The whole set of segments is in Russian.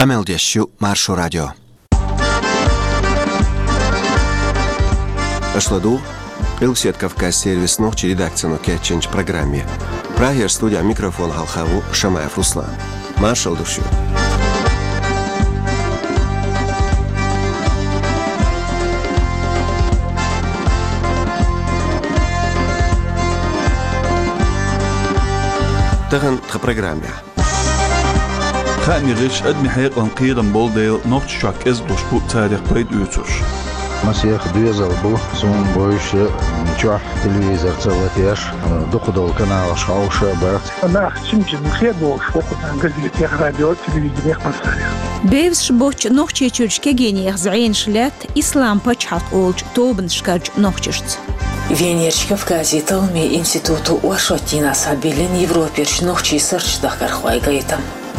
Qameldeshu Marşo Radyo. Ашладу Илксет Кавказ сервис ночи редакцию кетченч программе. Прагер студия микрофон Халхаву Шамаев Руслан. Маршал душу. Таган в программе. خانيغش أدمي حيق لنقيرن بولديل نوت شاك إز دوشبو تاريخ بيد يوتوش مسيخ دويزر بو زون بويش نشوح تلفزيون تسواتيش دقدو القناة شاوش بارت أنا أختمت مخير بوش وقت أنجزت يا راديو تلفزيون مساري بيفش بوش نوخشي تشرش كجيني زعين شلات إسلام بتشحق أولج توبن شكاج نوخشت Венерчика в газеталме институту Уашотина Сабилин Европерч нохчи сырч дахкар хвайгаитам.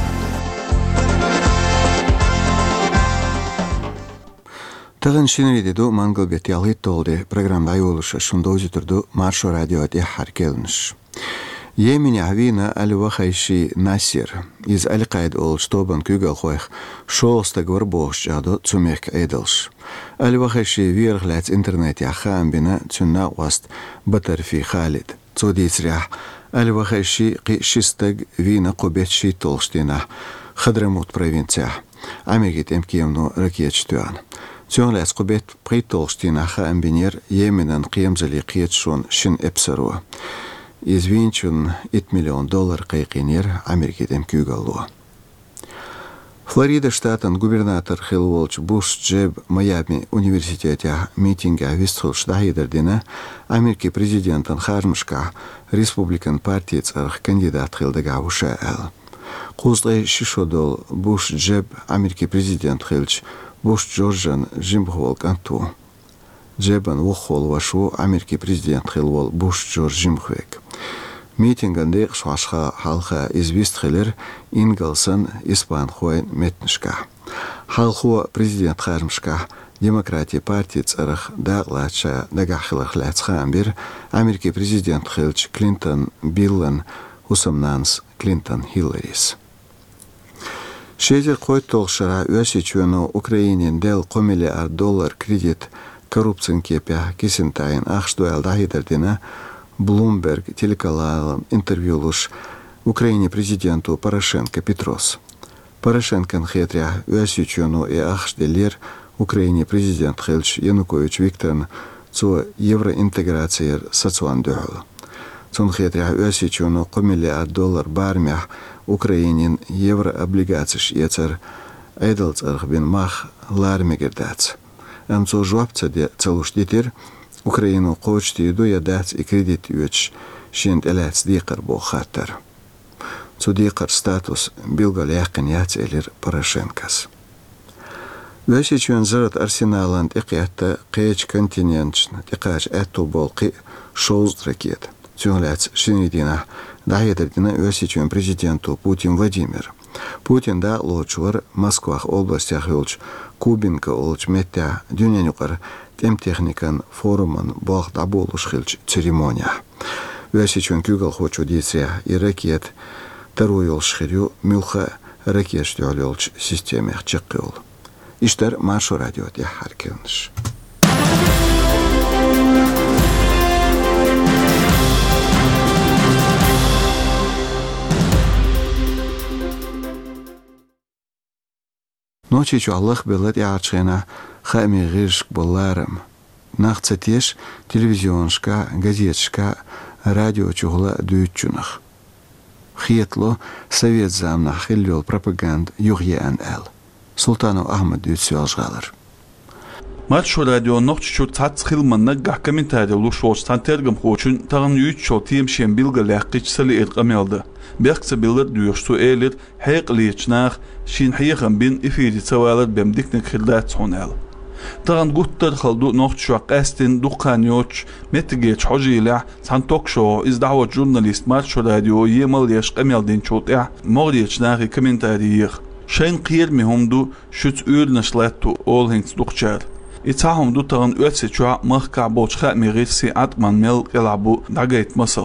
Тагын шинриде мангал бет ялгит толды программда юлуша шундози турду Маршо Радио де харкелнш. Йемени авина аль-Вахайши Насир из Аль-Каид ол штобан күгел хойх шолста гварбош жадо цумек эдэлш. Аль-Вахайши вирглэц интернет яхаан бина цунна васт батарфи Халид. Цудицрях Аль-Вахайши қи шистаг вина қобетши толштина хадрамут провинция. Америкет эмкиемну ракетштуан. Цунлэц қобет қи толштина хаан бинер Йеменан қиемзали қиетшун шин эпсаруа. Извинчун $1 миллион кайкинер Америкетем кюгалуа. Флорида штатан губернатор Хилволч Буш Джеб Майами университете митинга вистхулш дахидердина Америки президентан Хармшка республикан партии царх кандидат Хилдагавуша эл. Кузлай шишодол Буш Джеб Америки президент Хилч Буш Джорджан Жимхвол канту. Джебан вохол вашу Америки президент Хилвол Буш Джордж Жимхвек. Митингande швашха халха известхелер Ингалсон Испан хуайн метншка. Халхуа президент Хармшка демократия партии царах даглача дагахлах лацхамбир Америки президент Хилч Клинтон Биллан Усамнанс Клинтон Хилларис. Шезер қой толшара өсечуэну Украинин дел $1 миллиард кредит коррупцион кепя кисентайн ахштуэл дахидердина Bloomberg телеканалам интервьюлуш Украине президенту Порошенко Петрос. Порошенкон хетря өсючуну и ахшделер Украине президент Хельч Янукович Викторн цо евроинтеграция соцуандугу. Цон хетря өсючуну $1 миллиард бармях Украинин еврооблигациш ецер эйдалцарх бин мах лармегердац. Амцо жуапца де целуштитер Украину қочти иду ядац и кредит юч шинт элац дикар бо хаттар. Цу дикар статус билгал яқин яц элир Порошенкас. Вэсичуэн зарат арсеналанд иқиятта қэч континентшн тиқач эту болқи шоуз ракет. Цюнляц шинидина дахедердина вэсичуэн президенту Путин Владимир. Путин да лочуар Москвах областях юлч Кубинка олч меття дюнянюкар тем техникан форуман бог даболуш хилч церемония. Вэсичуэн кюгал хочу диця и ракет таруйол шхирю мюлха ракет штюалёлч системех чеккюл. Иштер Маршо Радио де харкелнш. Ночи чу Аллах белет яачена хами гиршк болларам. Нахцатеш телевизионшка, газетшка, радио чугла дүйчунах. Хиетло совет замна хиллёл пропаганд югьян эл. Султану Ахмад дүйцюалжгалар. Маршо Радио нохчу цац хилманна гах комментарий лушвоч тантергам хочун тагын үйтчо тиемшен билгалах кичсали эркамелды. Бексе билер дүйөшту элер хайqлиичнах шин хайхан бин эфири цавалар бемдикнек хилдат сонал. Тагын гуттар халду нохчу қастин дуканьоч метгеч хожила сантокшо издавот журналист Маршо Радио емал яшкамелдин чотя моричнах комментарий. Шайн қир мехумду шүц үрнэшлатту олхинц дукчар. إتاهم دو تغن أتسجوا مخكع بوشخاء مغيرسي أتمن مل يلعبو دقيت مصل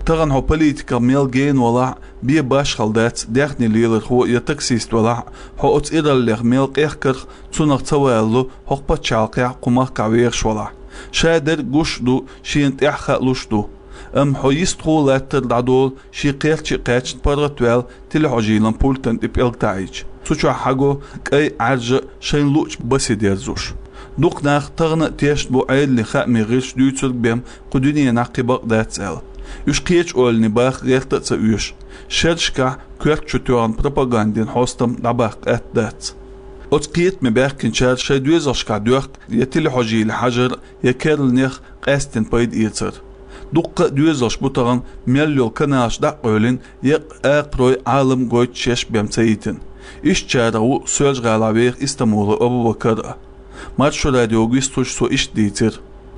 تغن هو بوليتيكا ميل جين ولا بي باش خلدات داخني ليلر هو يتكسيست ولا هو اتئر اللغ ميل قيخكر تسونغ توالو هو باتشالقيا قمار كاويرش ولا شادر قشدو شين تحخلوشدو هو يستغو لاتر دادول شي قيرتشي قاتش برغتوال تلحوجيلان بولتن تبيلتايج سوچو حاجو كاي عرج شين لوچ بسي ديرزوش دوق ناخ تغن تيشت بو عيد لخاء ميغيش دويتر بيم قدوني ناقبق داتسال يوش قيتش اولني باخ غيرت تسويش شرشكا كويرك شتوان بروباغاندين هوستم دباق ات دات قيت مباخ كنشار شي دويزرشكا دوق يتلحوجي لحجر يكيرل نيخ قاستن بايد ايتر دوق دويزرش بوتغن ميليو كناش دا قولين يق اقروي عالم قويت شيش بيمتايتن إيش تشارو سولج غالابير إستمول أبو بكر ماتشو راديو غيستوش سو إيش ديتر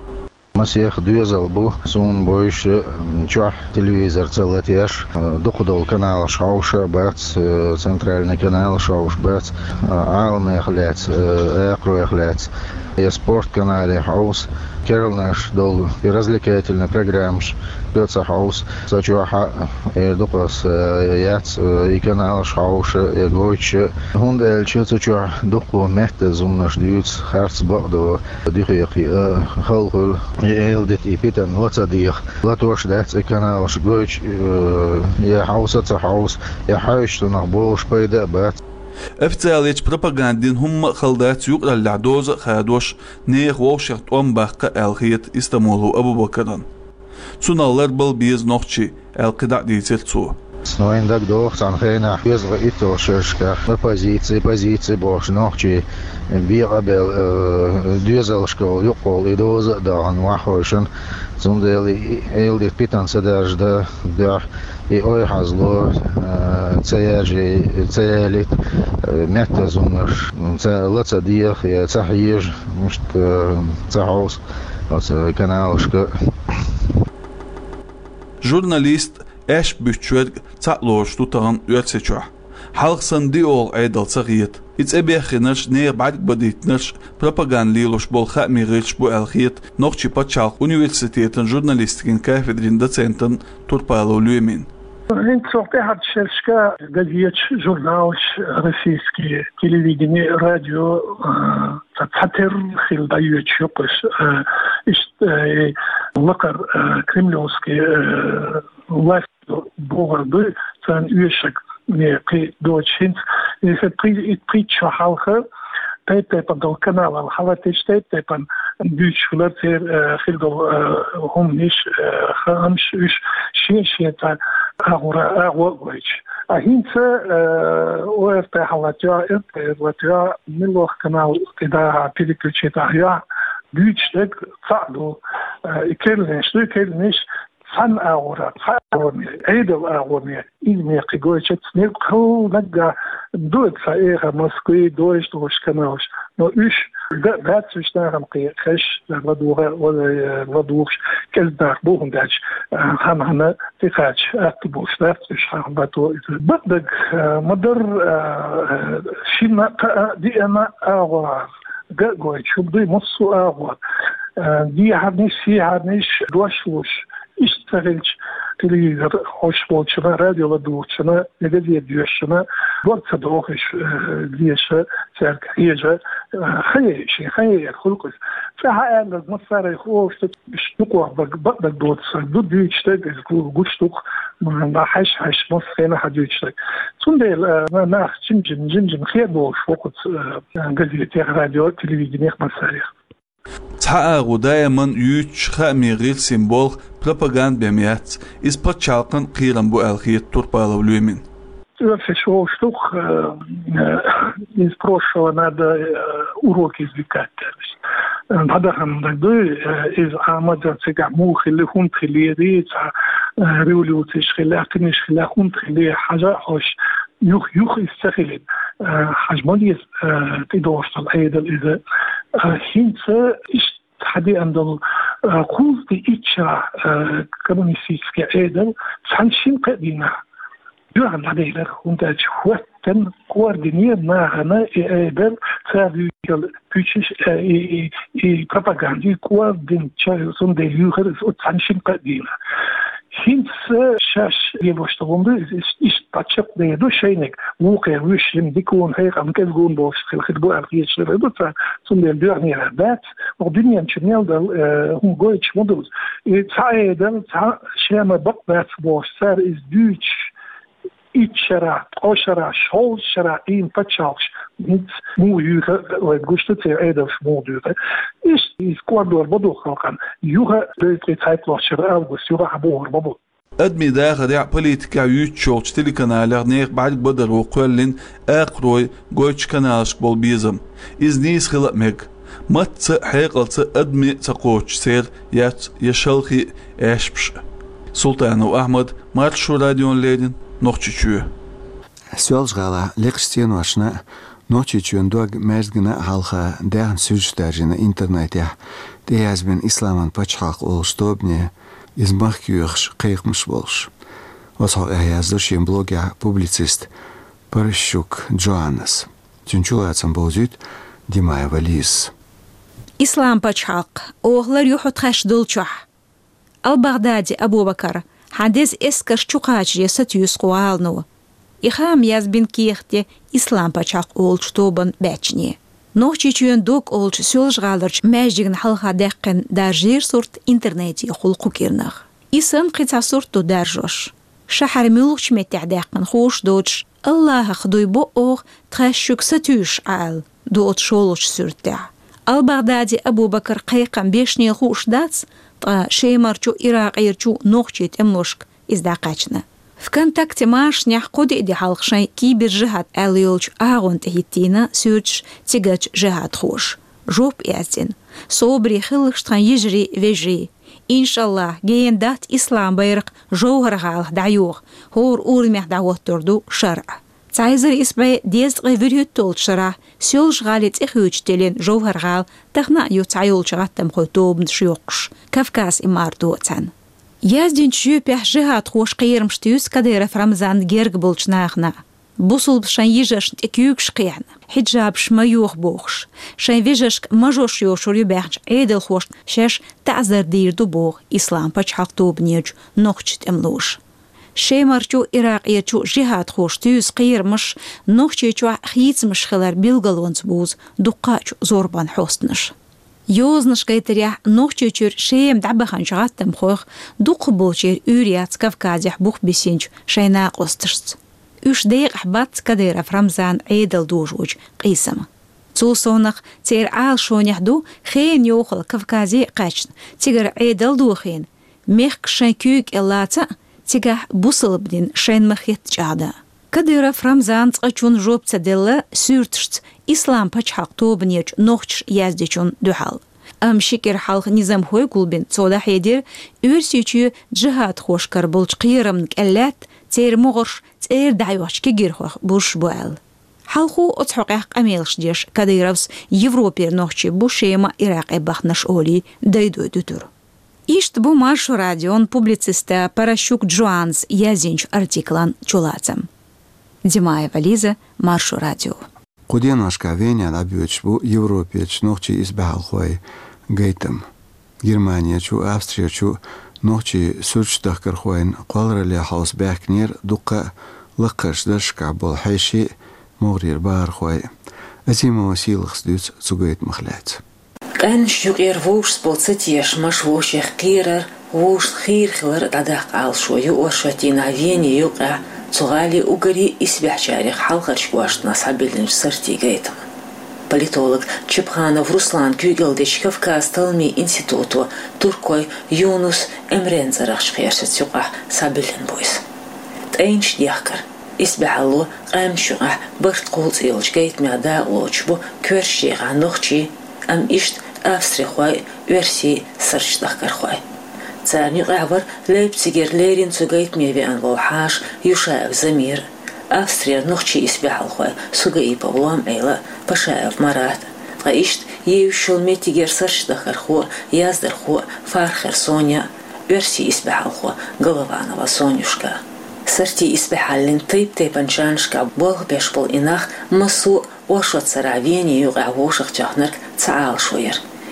مسيح دويزل بو سون بويش чух телевизор целотеш доходол канал шауш бац центральный канал шауш бац алме хлец экро хлец и спорт канале хаус Кернаш дол и развлекательная программа Пёца хаус зачуха докос яц и канал шауш и гойч хундел чуца доко мете зумнаш дюц харц бадо дихи халхул يلدت إبتن وتصديق لا توش دات كنا وش جوش يا حوسة حوس يا حايش تنقبوش بيدا بات افتاليش بروباغاندين هم خلدات يقرأ العدوز خادوش نيخ ووشيخت باقة الخيط استمولو أبو بكران سنالر بل بيز نوخشي القدع ديتر تسو Snoin dag doch san khena fizra ito shishka na позиции bosh nochchi birabel düzel shkol yuqol idoz da an wahoshin zundeli eldi pitan sadajda da и ой hazlo цеяли мета зумнаш лаца диях я цахиж мшт цахос каналшка журналист اش بيشترك تعلوش توتان يرتشوا حلق صندي اول ايدل صغيت اتبيخنش نير بعد بديتنش بروباغان ليلوش بول خامي ريتش بو الخيت نوخشي باتشال университетен журналистикин кафедрин доцентен Турпало Люмин. Инцортехат шельшка газет, журнал, российские телевидение, радио, цатер хилдают шопыш, лакар кремлевский власть богарды, цан уешек не при дочинц, если при чахалха, тайпан дол канал, халатич тайпан бючхлер хилдол хомниш хамш уш шиета агура أهينسا وإرتاح حالاتيا ملوخ كانال كده بيديكوشي تاعيا بيجتك صعدو كيرلنش فن أغورا عيد الأغورا إلمي قيقوشة نلقو نقا دوت فائغة مسكوي دوش كناوش نو إيش باتسوش ناغم قيقش لدوغش كالدار بوغن داش هنا تقاش أكتبوش دافتوش باتو بدك مدر شينا دي أنا أغورا قوي شو بدي مصو أغورا دي هادنيش دوشلوش اشتغلش تلفزيون خوش بولشنا راديو ودوشنا نجدي دوشنا وقت دوخش ليش سرك هيجا خير خلقس فهذا المسار خوش بشتوق بدك دوت دود يشتغل قشتوق ما حش مصينا حد يشتغل تندل ما جنجم خير بوش وقت جزيرة راديو تلفزيون مسار تحقق دائما يوش خامي غير سيمبول بروباغاند بميات إسبات شالقن قيران بو الخيط Турпало Люмин. Вообще шоу штук из прошлого надо уроки извлекать. Надо из амадзацега мухили хунтили рица революции шхилякни шхилякунтили حاجة خوش يخ يستخدم حجمالي تدوشت الأيضا إذا هنسا حدي عندهم خوف بإيشا كمونيسيسكي أيضا سانشين قديمة جوعن عليه هندا جواتن كواردينير معنا أيضا تابعي بيشش propaganda كواردين شايفون ده يوهر سانشين قديمة Hints şaş yeboştuğunda iş taçıp neydi şeynek vuker wüşlim dikun hayır amkez gun boş bu arkadaşlar da sonunda dünyanın bat o dünyanın çnelde hum goç model sayeden şema bakbat boş ser is düç İçera, oşara, şolşara, in paçalş, mit muğuha, guştu edef muğuha. İşte Ecuador bodu halkan, yuha böyle taytlaşır, August yuha habuğur bodu. أدمي داخل يع بوليتيكا يوتشوك تلي كنالر نيق بعد بدر وقولن أقروي قويتش كنالش بول بيزم إز نيس خلق ميك مت حيقلت أدمي تقوتش سير يات يشلخي أشبش سلطان وأحمد مارشو راديون ليدن نوخشيشو Sölsgala lekstien wasna nochichun dog merzgina halha dern süjsterjina internetja de yazbin islaman pachaq olstobne izmachkyuch qeyqmish bolsh. Was ha yazdır şin blogya publicist Parashuk Johannes. Tünçulatsam bozut Dimay Valis. İslam pachaq oğlar yuhut xashdulchuh. Al-Baghdadi Abu Bakar hadis eskash chuqach yesat yusqwalnu. İxam yazbin kiyxte İslam pachaq olç toban bechni. Nohchichun dok olç sölжгалырч мәжигин халха дәққин дәржир сорт интернети хулқу кирнах. Исан қица сорту дәржош. Шахар мулч метя дәққин хош доч. Аллаха худой бо ох тхашук сатюш ал. Дот шолоч сүртә. Al-Baghdadi Abu Bakar қайқам бешни хош дац, та шеймарчу Ирак ирчу нохчит эмношк издақачна. ВКонтакте машнях коди иди халқшай кибер жихат әлиолч ағын тахитина сүрч тигач жихат хош. Жоп язин. Собри хилыштан ежри вежри. Иншаллах гейндат ислам байрық жоғырғалық дайуғ. Хор урмех дауаттырду шара. Цайзер испай дезғай вірхет толт шара. Сөл жғалет ихючтелен жоғырғал тахна ю цайол чағаттам қой тобын шиоқш. Кавказ имарду цан. Яздин чүпях жихат хош қиырмштюс кадыров Рамзан герг болчнахна. Бусул шан ежешн экюк шқиян. Хиджаб шмаюх бохш. Шан вежешк мажош йошур юбяхч эдел хош шеш тазар дирду бох ислам пачхақ тобнеж нохчит эмлуш. Шеймарчу Ирак ечу жихат хош тюс қиырмш нохчечу хитсмш хилар билгалонс буз дуқач зорбан хостныш. Ёзнаш кайтеря нохчечур шеем дабахан жагаттам хох дуқ болчер үряц Кавказях бух бесенч шайна қостышц. Үш дейқ ахбат кадыров Рамзан эйдал дужуч қисама. Цусонах цер ал шоняхду хейн ёхал Кавкази қачн. Тигар эйдал духин. Мехк шайн күйк эллаца тигах бусылыбдин шайн махет чада. Кадыров Рамзан цқачун жопца делла сүртшц İslam paçhaq tobneç nohç yazdechun duhal. Am şikir halq nizam hoy kulbin soda hedir ürsüçü cihat xoşkar bolç qiyramnik ellat ter moğur ter dayvaçki girxox bush bual. Halqu otshoqaq amelx desh Kadyrovs Yevroper nohçi bu şema Iraq ebaxnash oli daydoydutur. İşt bu Marşo radion publicista Parashuk Joans yazinch artiklan çulatsam. Dimay Valiza Marşo radio. Qudien aşka Venya labyoç bu Европеç nohçi izbahal xoy gaytam. Germaniya çu Avstriya çu nohçi sürç dahkar xoyn qalrali haus baknir duqa laqash dashka bol hayshi moğrir bar xoy. Azima wasilx düz zugayt makhlat. Kan şuqir vuş bolsatiyesh mash woshih qirar wush khir khlar dadaq al shoyu orshatina Venya yuqa Цугали угари избяхчарих халқарч гуашна сабилинч сартигейтам. Политолог Чепханов Руслан Кюгелдич Кавказ Талми институту Туркой Юнус Эмрензарах шхершет сюqa сабилин бойс. Тайнч дяхкар избяхалу амшуqa башт қулц илч гейтмя да лочбу квершиға нохчи ам ишт австрихуай версии сарчдахкар хуай. Царни гавар Лейпцигер лерин цугайт меви анголхаш Юшаев Замир. Австрия нохчи избяхалхуай сугаи Павлом Эйла Пашаев Марат. Гаишт еушул метигер сарчдахарху яздарху Фархер Соня. Верси избяхалху Голованова Сонюшка. Сарти избяхалин тейп анчаншка болг бешбол инах масу ошот саравени юга вошах чахнарк цаал шуер.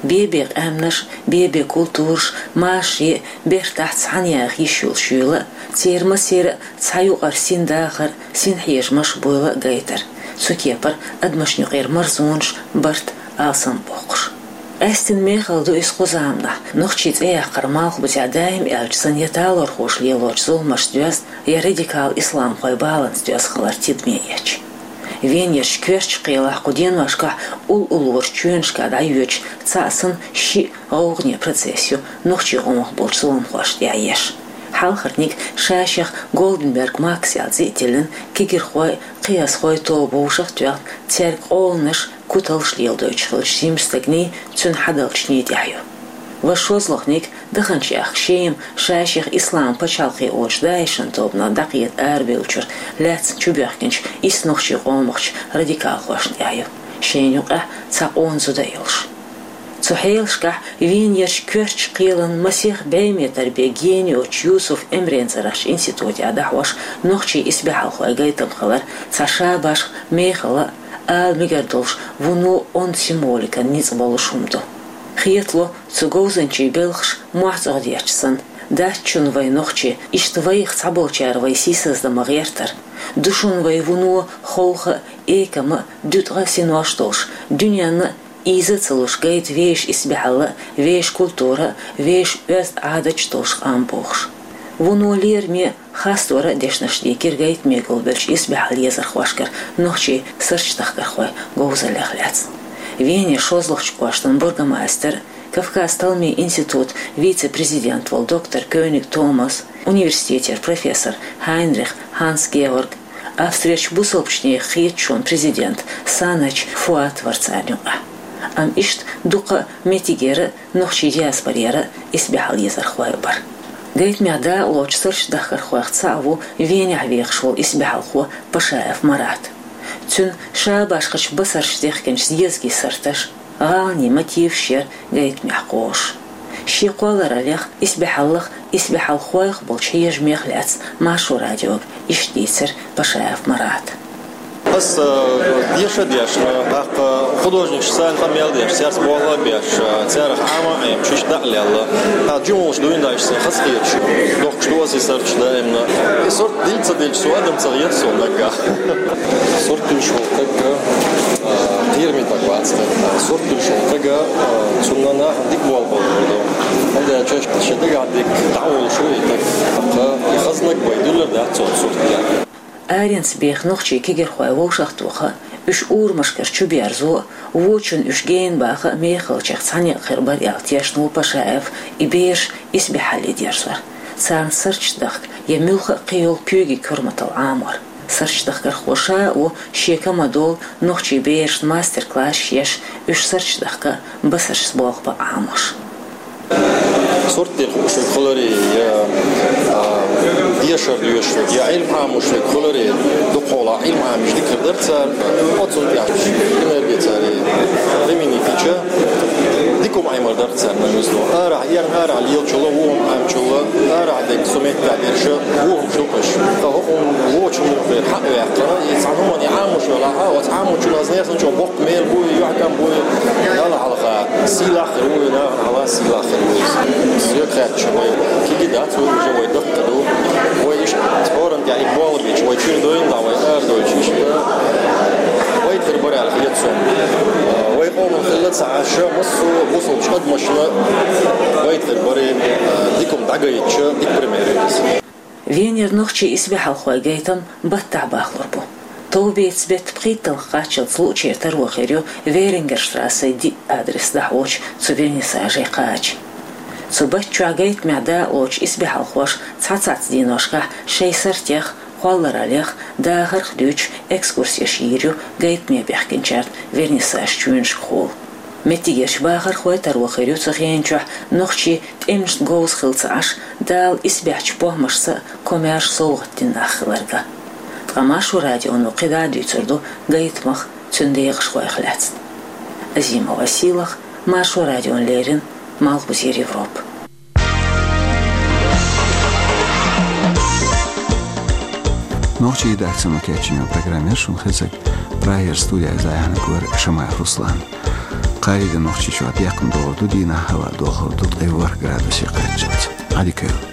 بيبيق أمنش بيبي كولتورش ماشي بيرتاح عنياخ يشول شولا تير مسير تسايو أرسين داخر سين حيش مش بولا جايتر سوكيبر أدمش نغير مرزونش برت آسان بوقش أستن ميخل دو إسخوزامنا نخشيت قرمالخ بتاع دايم ألجسن يتالور خوش ليلوش زولمش دوست يا راديكال إسلام خوي بالانس دوست خلار تيدمييش Вен еш кверч қиялах куден машка ул-улур чуеншка дайвеч цасын ши ауғне процессию нухчи ғомах болчсуын хуаш дяеш. Халхарник шаших Голденберг Максиадзи телін кегер хой қияс хой то боушах туяқ церк олныш куталш лелдойч хылыш симстагни цун хадалчни дяю. Вашозлохник дыханчах шеем шаших ислам пачалхи оч дайшын тобна дақиет әрбелчур ләцін чубяхкенч иснухчи ғомахч радикал хуашн дяю. Шейнюқа цақ онзуда елш. Цухейлшка вен еш кверч қилын масих бейметер бегениоч Юсуф Эмренцараш институте адахваш нухчи избяхалху агайтам халар цаша баш мейхала ал мигардолш вуну он символика ниц болушумду. Хиетло цугоузанчи белхш муахцагдячсан дачун вайнохчи иштваих цаболчар вайсисыз да магертер душун вайвуну холха экама дютга синуаштош дюняны изы целуш гайт веш избяхала веш культура веш өст адачтош амбохш вуну лерме хастора дешнашли киргайт меголбелч избяхал езархвашкар нохчи сырчтахкархвай гоузаляхляц Вене Шозлохчкуаштан бургомастер, Кавказ Талми институт, вице-президент вол доктор Кёник Томас, университетер профессор Хайнрих Ханс Георг, Австрияч Бусолпчни Хитчун президент Санач Фуат Варцанюа. Ам ишт дука метигера нохчи диаспорера избяхал езархвай бар. Гайт мяда лоч сырч дахархвах цаву Вене авиахшвол избяхалху Пашаев Марат. Цун шабашкач басарштехкенч съезги сарташ, гални мотив шер гайт мяхкош. Щеколар алях избяхаллах избяхалхуах болчеж мехляц Машу радио иштицер Пашаев Марат. Аз дешадеш, художник сан хамелдеш, серс болабеш, церах амаем чуш далела. Джумуш дуиндаш хасхич, дох что си сарч даемна. И сорт дильца дельч суадам царьет сонага. Сорт тушол тага дирми так вацта. Сорт тушол тага цуннана дик болболду. Анда чаш шедага дик таул шуй так. Хазнак байдулар да сорт я. Аренс бехнохчи кигерхуай волшахтуха үш урмашкар чуберзу вочун үш гейн баха мехалчах цани хербар ялтяшнул Пашаев и беш избихали дерсвар. Цан сарчдах ямилха қиол пюги курматал амар. Сарчдах кархоша о шекамадол нохчи беш мастер-класс еш үш сарчдахка басарш сболхба амаш. Сорт колори дешар дюшвек я илм амушвек колори доқола илм амиш дикердерцар отсон яш энергетари времени фича диком аймар дерцар намизно ара яр ара лил чоло вон ам чоло ара дек сумет дерша вон шукаш та он вочун вер ха яқра исанумани амуш вала ха амуш лазнесан чо бок мел бу яхкам бу яла халqa силах руина ала силах Сьёкрэч, кигидат, живой доктор, ой, спорон я и болбич, ой, чурдоин, да, ой, эрдойч, ой, терборял, хлецом, ой, омон хлеца, а шо, мусу, бусул, чход машина, ой, тербори, диком дагайч, дик примерились. Венер нохчи избяхал хуагейтан батта бахлорбу. Толбец бет притал хачил случай тарвахерю Верингерштрассе ди адрес дахоч цувениса жекач. Цубачу агайт мяда оч избяхал хош цацац диношка шейсартех хуалларалех дахар хдюч экскурсия ширю гайт мебяхкенчарт вернисаж чуинш хол. Метигеш бахар хуай тарвахерю цахенчу нохчи тэмшт гоус хилцаш дал избяч похмашса комяш солгаттин ахларга. Машу радио нуқида дүйцурду гайтмах цундейгш хуайхляц. Азима Василах, Машу радио Лерин, Малбузир Европ. Нохчи даксама кечиня программе шун хезек прайер студия заяна гур Шамаев Руслан. قارد نقشي شو عتيقم دور دودينا هوا دور دود غيور جرادوسي قرجت عادي كيو